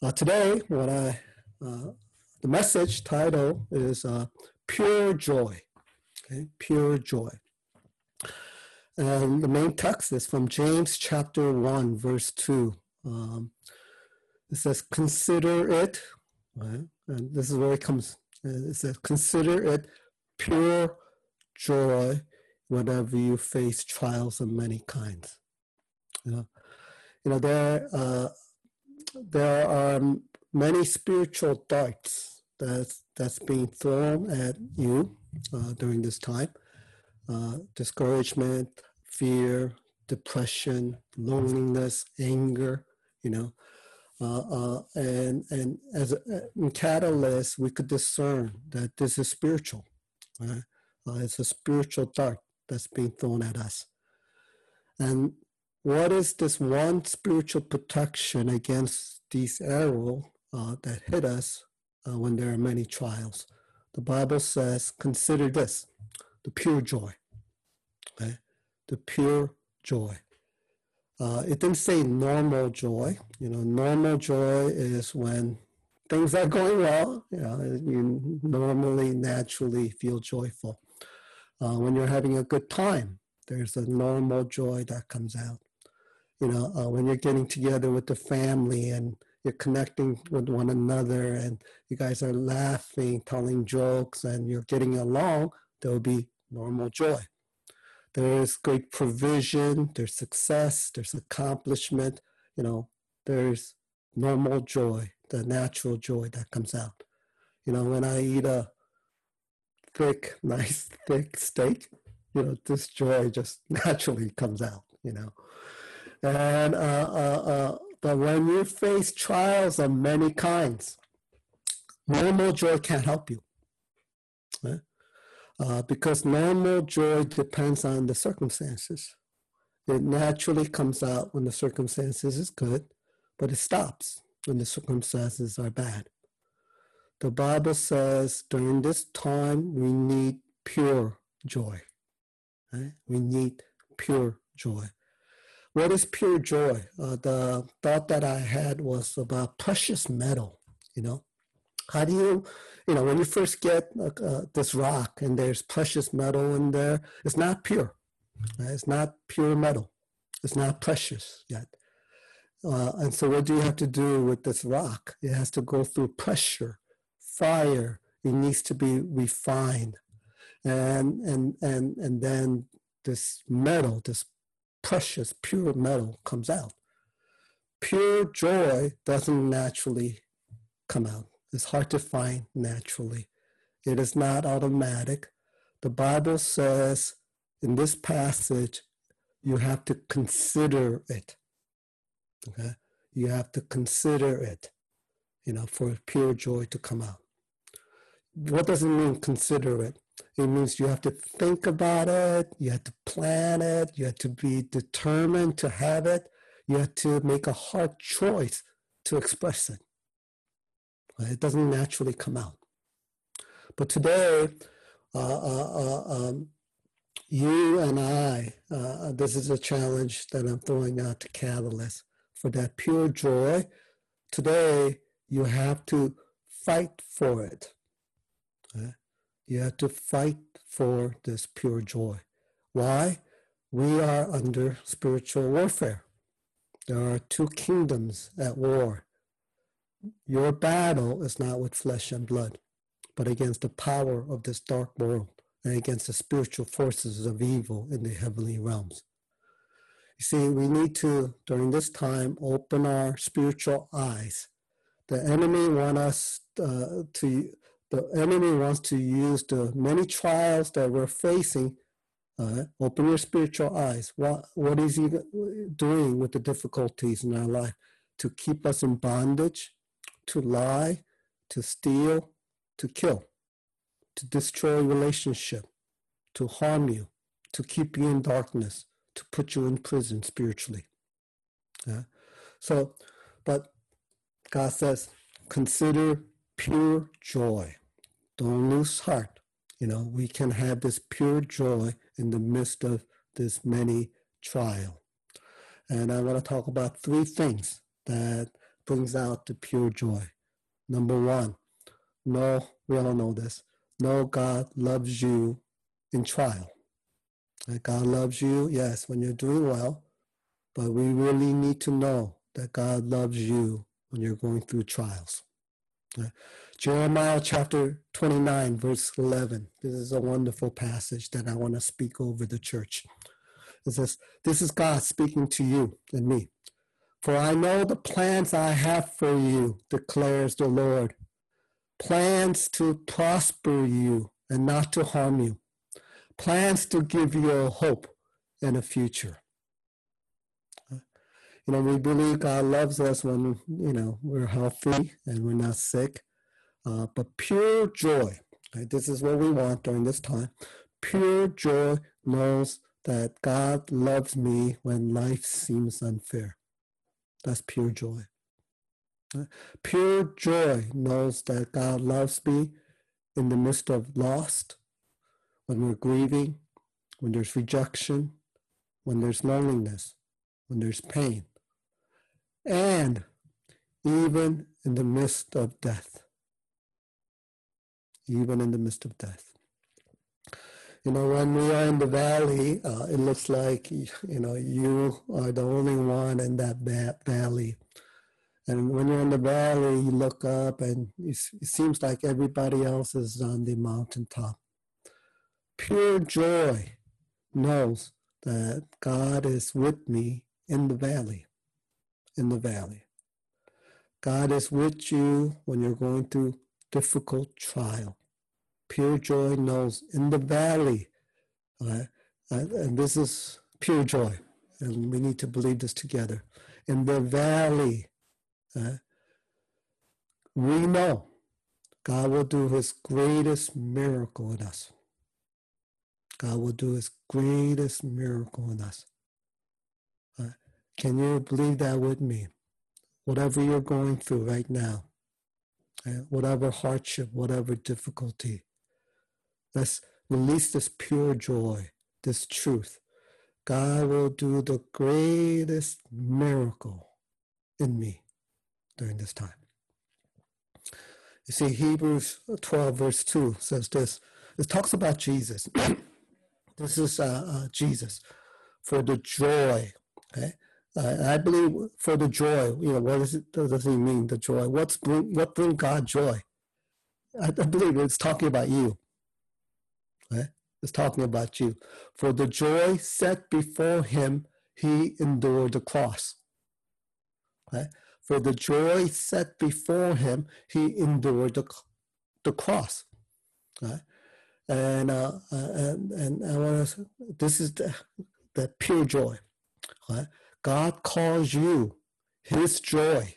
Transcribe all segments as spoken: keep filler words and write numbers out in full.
Uh, today, what I uh, the message title is uh, Pure Joy. Okay, Pure Joy. And the main text is from James chapter one, verse two. Um, it says, consider it, right? And this is where it comes. It says, consider it pure joy whenever you face trials of many kinds. You know, you know there, uh, there are many spiritual darts that's, that's being thrown at you uh, during this time. Uh, discouragement, fear, depression, loneliness, anger, you know. Uh, uh, and and as a, in Catalyst, we could discern that this is spiritual. Right? Uh, it's a spiritual dart that's being thrown at us. And what is this one spiritual protection against these arrows uh, that hit us uh, when there are many trials? The Bible says, consider this, the pure joy. Okay? The pure joy. Uh, it didn't say normal joy. You know, normal joy is when things are going well. You know, you normally, naturally feel joyful. Uh, when you're having a good time, there's a normal joy that comes out. You know, uh, when you're getting together with the family and you're connecting with one another and you guys are laughing, telling jokes, and you're getting along, there will be normal joy. There's great provision, there's success, there's accomplishment, you know, there's normal joy, the natural joy that comes out. You know, when I eat a thick, nice, thick steak, you know, this joy just naturally comes out, you know. And, uh, uh, uh, but when you face trials of many kinds, normal joy can't help you. Right? Uh, because normal joy depends on the circumstances. It naturally comes out when the circumstances is good, but it stops when the circumstances are bad. The Bible says during this time we need pure joy. Right? We need pure joy. What is pure joy? Uh, the thought that I had was about precious metal, you know. How do you, you know, when you first get uh, this rock and there's precious metal in there, it's not pure. Right? It's not pure metal. It's not precious yet. Uh, and so what do you have to do with this rock? It has to go through pressure, fire. It needs to be refined. And, and, and, and then this metal, this precious, pure metal comes out. Pure joy doesn't naturally come out. It's hard to find naturally. It is not automatic. The Bible says in this passage, you have to consider it. Okay? You have to consider it, you know, for pure joy to come out. What does it mean, consider it? It means you have to think about it, you have to plan it, you have to be determined to have it, you have to make a hard choice to express it. It doesn't naturally come out. But today, uh, uh, uh, um, you and I, uh, this is a challenge that I'm throwing out to Catalyst. For that pure joy, today you have to fight for it. Okay? You have to fight for this pure joy. Why? We are under spiritual warfare. There are two kingdoms at war. Your battle is not with flesh and blood, but against the power of this dark world and against the spiritual forces of evil in the heavenly realms. You see, we need to, during this time, open our spiritual eyes. The enemy wants us uh, to, the enemy wants to use the many trials that we're facing. Uh, open your spiritual eyes. What, what is he doing with the difficulties in our life? To keep us in bondage, to lie, to steal, to kill, to destroy relationship, to harm you, to keep you in darkness, to put you in prison spiritually. Yeah? So, but God says, consider pure joy. Don't lose heart. You know, we can have this pure joy in the midst of this many trial. And I want to talk about three things that brings out the pure joy. Number one, know, we all know this, know God loves you in trial. God loves you, yes, when you're doing well, but we really need to know that God loves you when you're going through trials. Jeremiah chapter twenty-nine, verse eleven. This is a wonderful passage that I want to speak over the church. It says, this is God speaking to you and me. For I know the plans I have for you, declares the Lord. Plans to prosper you and not to harm you. Plans to give you a hope and a future. You know, we believe God loves us when, you know, we're healthy and we're not sick. Uh, but pure joy, right? This is what we want during this time. Pure joy knows that God loves me when life seems unfair. That's pure joy. Right? Pure joy knows that God loves me in the midst of loss, when we're grieving, when there's rejection, when there's loneliness, when there's pain, and even in the midst of death. Even in the midst of death. You know, when we are in the valley, uh, it looks like, you know, you are the only one in that valley. And when you're in the valley, you look up and it seems like everybody else is on the mountaintop. Pure joy knows that God is with me in the valley, in the valley. God is with you when you're going through difficult trial. Pure joy knows in the valley, uh, and this is pure joy, and we need to believe this together. In the valley, uh, we know God will do his greatest miracle in us. God will do his greatest miracle in us. Uh, can you believe that with me? Whatever you're going through right now, uh, whatever hardship, whatever difficulty, let's release this pure joy, this truth. God will do the greatest miracle in me during this time. You see, Hebrews twelve, verse two says this. It talks about Jesus. This is uh, uh, Jesus. For the joy, okay? Uh, I believe for the joy, you know, what is it, does he mean, the joy? What's bring, what brings God joy? I, I believe it's talking about you. Okay? It's talking about you. For the joy set before him, he endured the cross. Okay? For the joy set before him, he endured the, the cross. Okay? And, uh, and and I want to. This is the, the pure joy. Okay? God calls you his joy.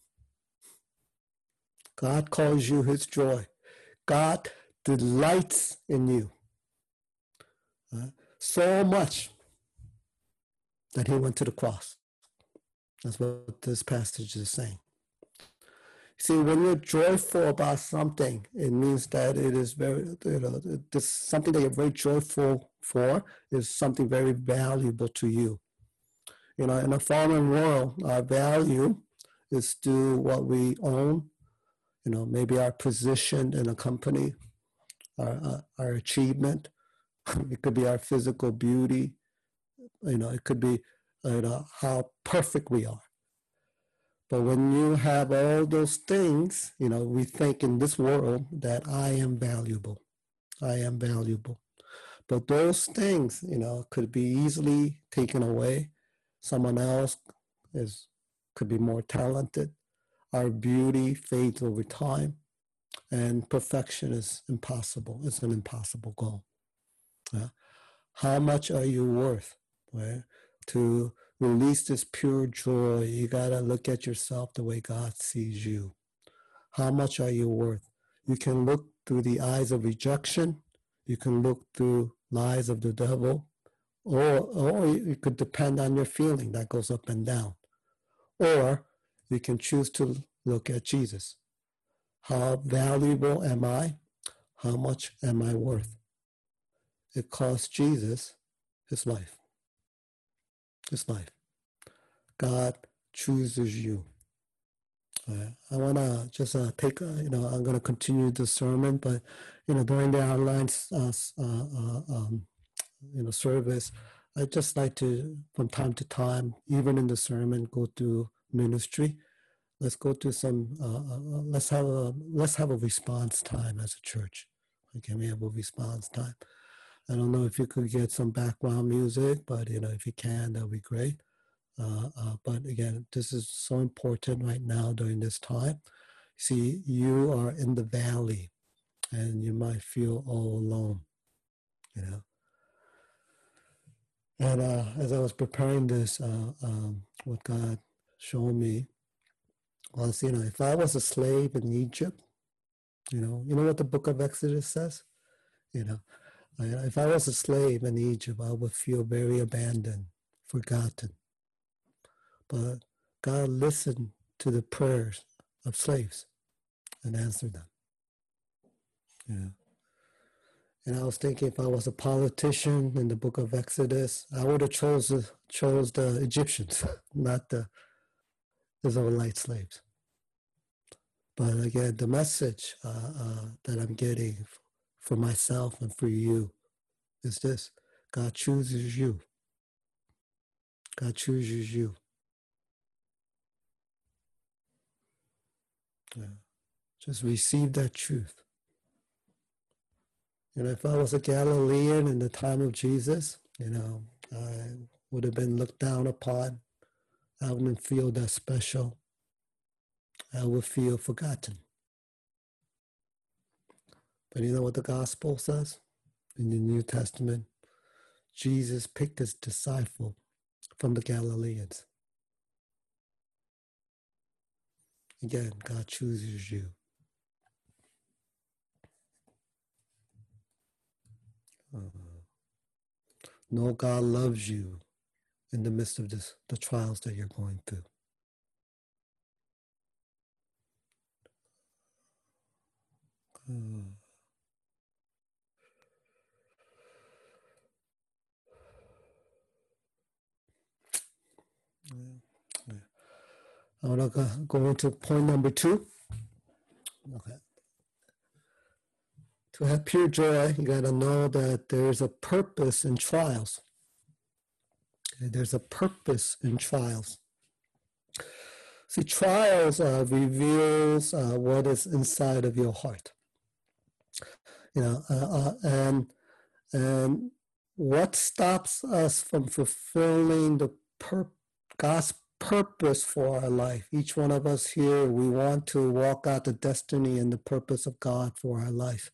God calls you his joy. God delights in you. Uh, so much that he went to the cross. That's what this passage is saying. See, when you're joyful about something, it means that it is very, you know, this something that you're very joyful for is something very valuable to you. You know, in a fallen world, our value is to what we own, you know, maybe our position in a company, our, uh, our achievement. It could be our physical beauty. You know, it could be, you know, how perfect we are. But when you have all those things, you know, we think in this world that I am valuable. I am valuable. But those things, you know, could be easily taken away. Someone else is could be more talented. Our beauty fades over time. And perfection is impossible. It's an impossible goal. Uh, how much are you worth? Right? To release this pure joy, you got to look at yourself the way God sees you. How much are you worth? You can look through the eyes of rejection. You can look through lies of the devil. Or, or you could depend on your feeling that goes up and down. Or you can choose to look at Jesus. How valuable am I? How much am I worth? It cost Jesus his life. His life. God chooses you. Uh, I want to just uh, take, uh, you know, I'm going to continue the sermon, but, you know, during the online, uh, uh, uh, um, you know, service, I just like to, from time to time, even in the sermon, go to ministry. Let's go to some, uh, uh, let's have a, let's have a response time as a church. Okay, we have a response time. I don't know if you could get some background music, but, you know, if you can, that would be great. Uh, uh, but again, this is so important right now during this time. See, you are in the valley and you might feel all alone, you know. And uh, as I was preparing this, uh, um, what God showed me was, you know, if I was a slave in Egypt, you know, you know what the book of Exodus says? You know, if I was a slave in Egypt, I would feel very abandoned, forgotten. But God listened to the prayers of slaves and answered them. Yeah. And I was thinking, if I was a politician in the book of Exodus, I would have chose chose the Egyptians, not the Israelite slaves. But again, the message uh, uh, that I'm getting for myself and for you is this: God chooses you. God chooses you. Yeah. Just receive that truth. You know, if I was a Galilean in the time of Jesus, you know, I would have been looked down upon. I wouldn't feel that special. I would feel forgotten. But you know what the gospel says in the New Testament? Jesus picked his disciple from the Galileans. Again, God chooses you. Uh, know God loves you in the midst of this, the trials that you're going through. Uh, yeah. I want to go into point number two. Okay. To have pure joy, you got to know that there's a purpose in trials. Okay, there's a purpose in trials. See, trials uh, reveals uh, what is inside of your heart. You know, uh, uh, and and what stops us from fulfilling the pur- God's purpose for our life? Each one of us here, we want to walk out the destiny and the purpose of God for our life.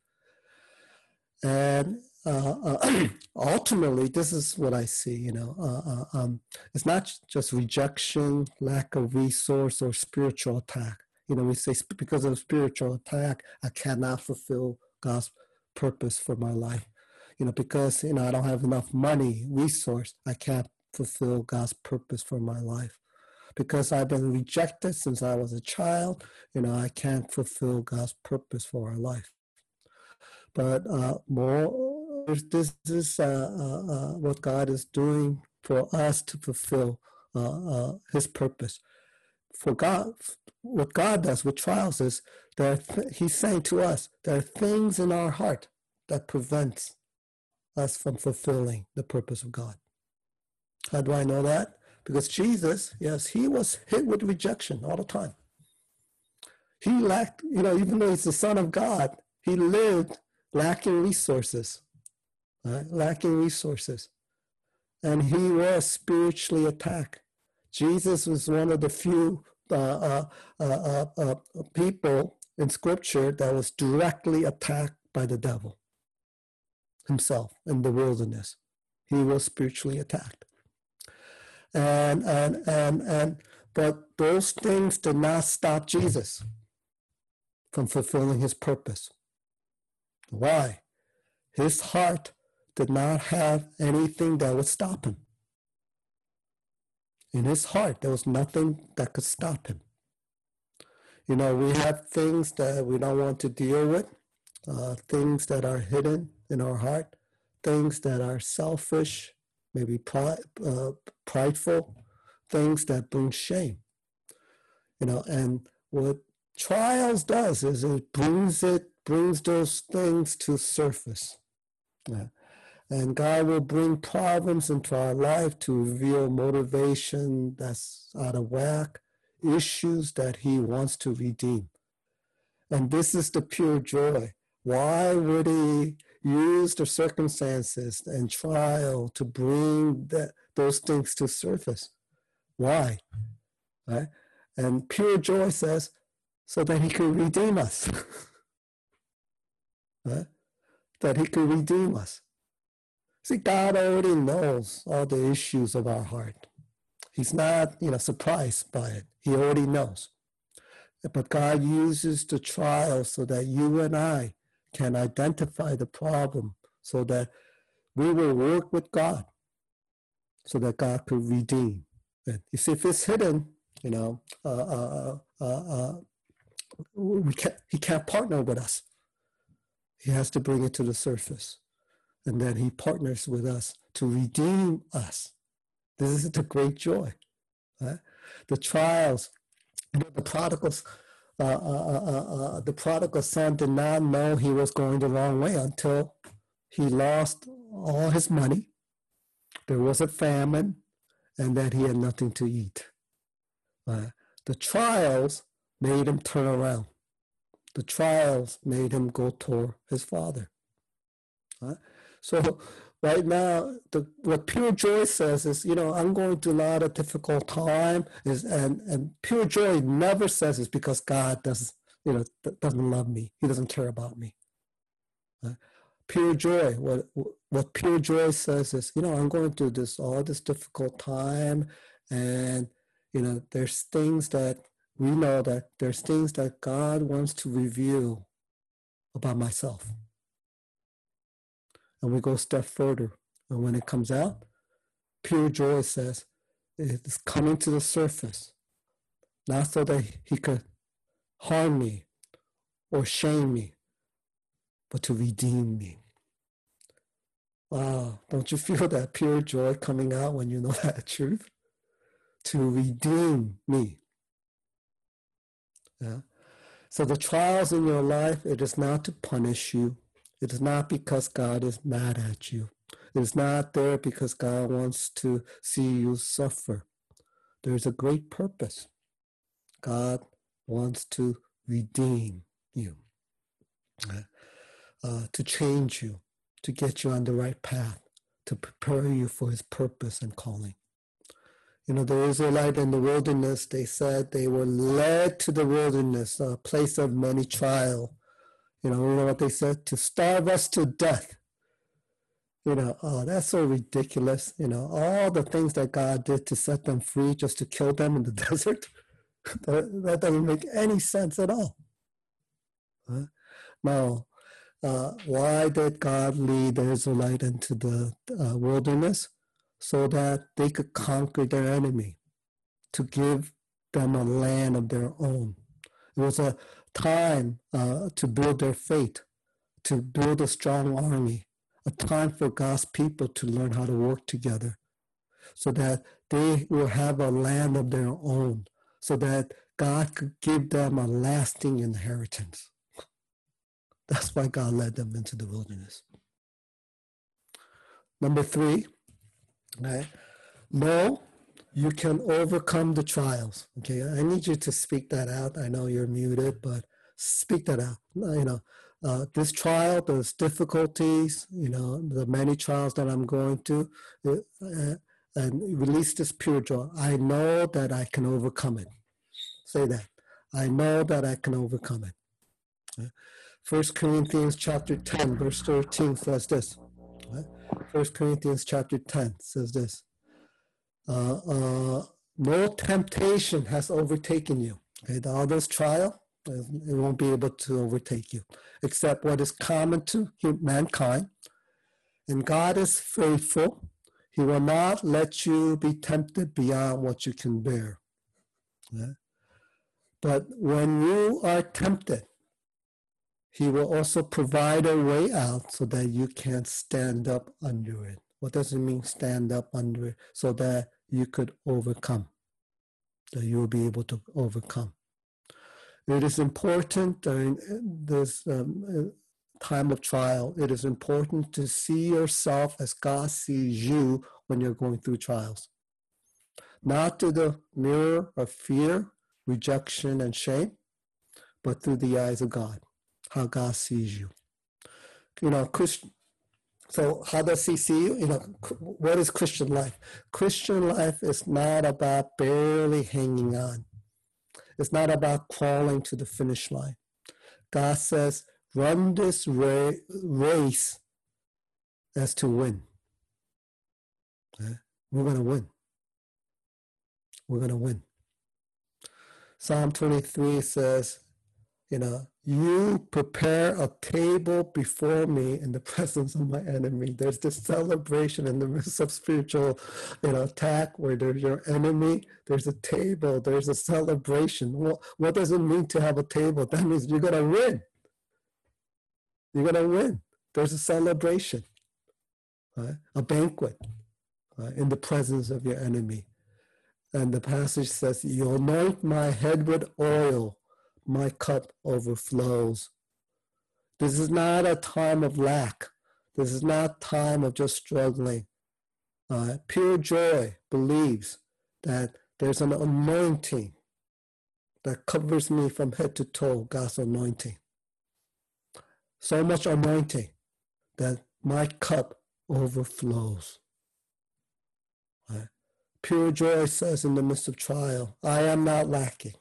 And uh, uh, ultimately, this is what I see, you know, uh, uh, um, it's not just rejection, lack of resource, or spiritual attack. You know, we say because of spiritual attack, I cannot fulfill God's purpose for my life. You know, because, you know, I don't have enough money, resource, I can't fulfill God's purpose for my life. Because I've been rejected since I was a child, you know, I can't fulfill God's purpose for our life. But uh, more, this is uh, uh, uh, what God is doing for us to fulfill uh, uh, His purpose. For God, what God does with trials is that th- He's saying to us, there are things in our heart that prevents us from fulfilling the purpose of God. How do I know that? Because Jesus, yes, He was hit with rejection all the time. He lacked, you know, even though He's the Son of God, He lived lacking resources, right? Lacking resources. And he was spiritually attacked. Jesus was one of the few uh, uh, uh, uh, people in Scripture that was directly attacked by the devil himself in the wilderness. He was spiritually attacked. And, and, and, and, but those things did not stop Jesus from fulfilling his purpose. Why? His heart did not have anything that would stop him. In his heart, there was nothing that could stop him. You know, we have things that we don't want to deal with, uh, things that are hidden in our heart, things that are selfish, maybe pride, uh, prideful, things that bring shame. You know, and what trials does is it brings it brings those things to surface. Yeah. And God will bring problems into our life to reveal motivation that's out of whack, issues that he wants to redeem. And this is the pure joy. Why would he use the circumstances and trial to bring that, those things to surface? Why? Right? And pure joy says, so that he could redeem us. Right? That he could redeem us. See, God already knows all the issues of our heart. He's not, you know, surprised by it. He already knows. But God uses the trial so that you and I can identify the problem so that we will work with God so that God could redeem. And you see, if it's hidden, you know, uh, uh, uh, uh, we can't, he can't partner with us. He has to bring it to the surface. And then he partners with us to redeem us. This is the great joy. Right? The trials, you know, the prodigals, uh, uh, uh, uh, the prodigal son did not know he was going the wrong way until he lost all his money. There was a famine, and then he had nothing to eat. Uh, the trials made him turn around. The trials made him go toward his father. Uh, so right now, the, what pure joy says is, you know, I'm going through a lot of difficult time, is, and, and pure joy never says it's because God doesn't, you know, doesn't love me. He doesn't care about me. Uh, pure joy, what what pure joy says is, you know, I'm going through this all this difficult time, and you know, there's things that we know that there's things that God wants to reveal about myself. And we go a step further. And when it comes out, pure joy says it's coming to the surface, not so that he could harm me or shame me, but to redeem me. Wow, don't you feel that pure joy coming out when you know that truth? To redeem me. Yeah. So the trials in your life, it is not to punish you. It is not because God is mad at you. It is not there because God wants to see you suffer. There is a great purpose. God wants to redeem you, uh, to change you, to get you on the right path, to prepare you for his purpose and calling. You know, the Israelites in the wilderness, they said they were led to the wilderness, a place of many trial. You know, you know what they said? To starve us to death. You know, oh, that's so ridiculous. You know, all the things that God did to set them free just to kill them in the desert. that, that doesn't make any sense at all. Huh? Now, uh, why did God lead the Israelites into the uh, wilderness? So that they could conquer their enemy, to give them a land of their own. It was a time uh, to build their faith, to build a strong army, a time for God's people to learn how to work together, so that they will have a land of their own, so that God could give them a lasting inheritance. That's why God led them into the wilderness. Number three, right? No, you can overcome the trials. Okay, I need you to speak that out. I know you're muted, but speak that out. You know, uh, this trial, those difficulties, you know, the many trials that I'm going through, uh, and release this pure joy. I know that I can overcome it. Say that. I know that I can overcome it. First Corinthians chapter ten, verse thirteen says this. First Corinthians chapter ten says this. Uh, uh, no temptation has overtaken you. Okay, all this trial, it won't be able to overtake you, except what is common to mankind. And God is faithful. He will not let you be tempted beyond what you can bear. Okay? But when you are tempted, he will also provide a way out so that you can stand up under it. What does it mean, stand up under it? So that you could overcome, that you will be able to overcome. It is important during this um, time of trial, it is important to see yourself as God sees you when you're going through trials. Not through the mirror of fear, rejection, and shame, but through the eyes of God, how God sees you. You know, Christian. So how does he see you? You know, what is Christian life? Christian life is not about barely hanging on. It's not about crawling to the finish line. God says, run this ra- race as to win. Okay? We're going to win. We're going to win. Psalm twenty-three says, you know, you prepare a table before me in the presence of my enemy. There's this celebration in the midst of spiritual, you know, attack where there's your enemy. There's a table. There's a celebration. Well, what does it mean to have a table? That means you're going to win. You're going to win. There's a celebration, right? A banquet, right? In the presence of your enemy. And the passage says, you anoint my head with oil. My cup overflows. This is not a time of lack. This is not a time of just struggling. Uh, pure joy believes that there's an anointing that covers me from head to toe, God's anointing. So much anointing that my cup overflows. Right? Pure joy says in the midst of trial, I am not lacking.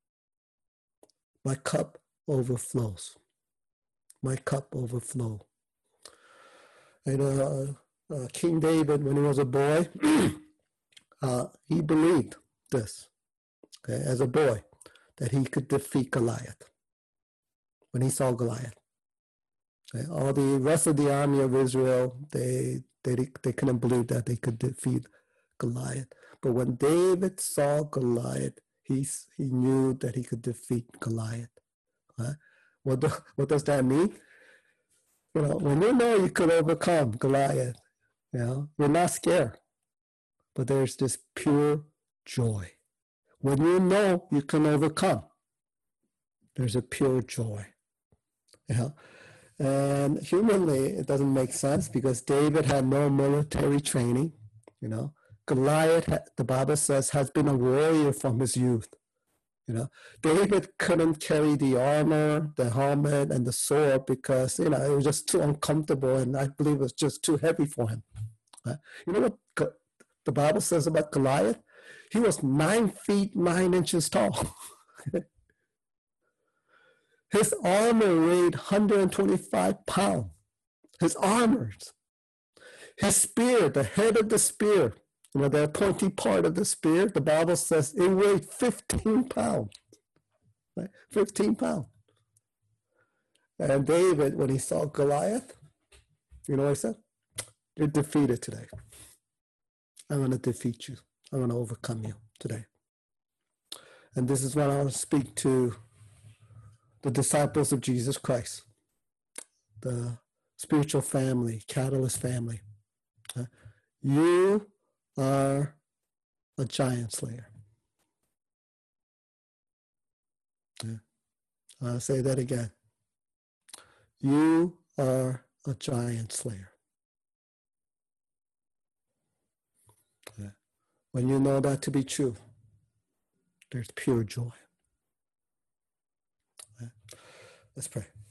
My cup overflows. My cup overflows. And uh, uh, King David, when he was a boy, uh, he believed this, okay, as a boy, that he could defeat Goliath. When he saw Goliath, okay, all the rest of the army of Israel, they they they couldn't believe that they could defeat Goliath. But when David saw Goliath, he he knew that he could defeat Goliath. Right? What do, what does that mean? You know, when you know you could overcome Goliath, you know, you're not scared. But there's this pure joy. When you know you can overcome, there's a pure joy. You know? And humanly, it doesn't make sense because David had no military training. You know, Goliath, the Bible says, has been a warrior from his youth. You know, David couldn't carry the armor, the helmet, and the sword because, you know, it was just too uncomfortable, and I believe it was just too heavy for him. Right? You know what the Bible says about Goliath? He was nine feet, nine inches tall. His armor weighed one hundred twenty-five pounds. His armors. His spear, the head of the spear, you know, the pointy part of the spear, the Bible says it weighed fifteen pounds. Right? fifteen pounds. And David, when he saw Goliath, you know what he said? You're defeated today. I'm going to defeat you. I'm going to overcome you today. And this is what I want to speak to the disciples of Jesus Christ, the spiritual family, Catalyst family. Uh, you are a giant slayer. Yeah. I'll say that again. You are a giant slayer. Yeah. When you know that to be true, there's pure joy. Yeah. Let's pray.